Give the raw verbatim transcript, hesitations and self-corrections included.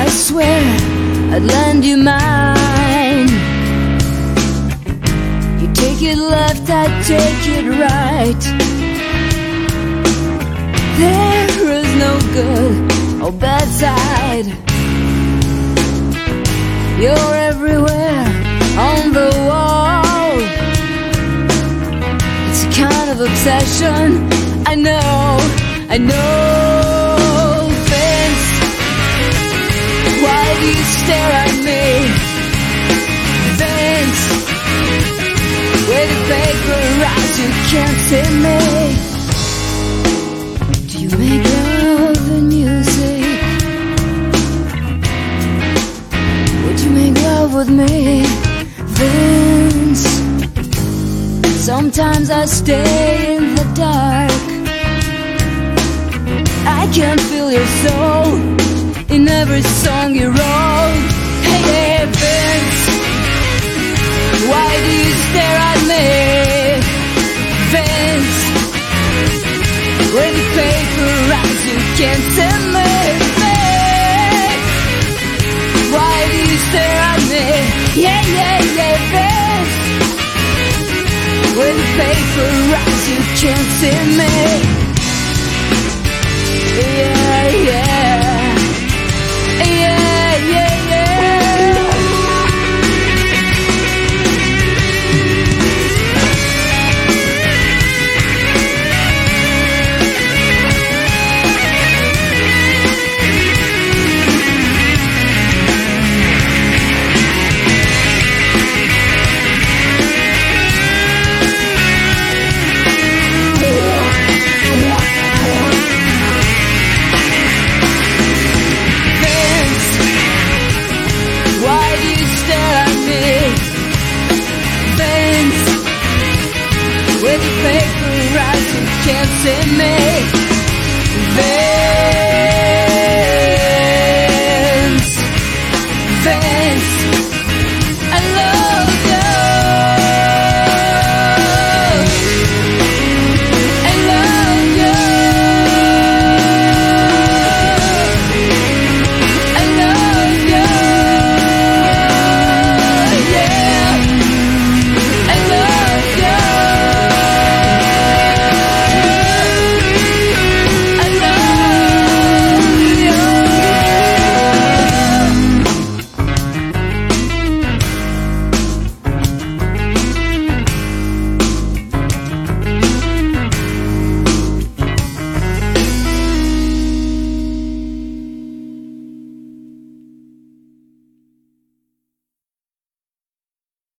I swear I'd lend you mine. You take it left, I take it right. There is no good or bad side. You're everywhere on the wall. It's a kind of obsession, I know, I know. Vince, why do you stare at me? Vince, with the paper eyes, you can't see me. Do you make love and music? Would you make love with me, Vince? Sometimes I stay in the dark. I can feel your soul in every song you wrote. Hey, hey, Vince, why do you stare at me? Vince, with the paper eyes, you can't see me. Vince, why do you stare at me? Yeah, yeah, yeah, Vince, with the paper eyes, you can't see me.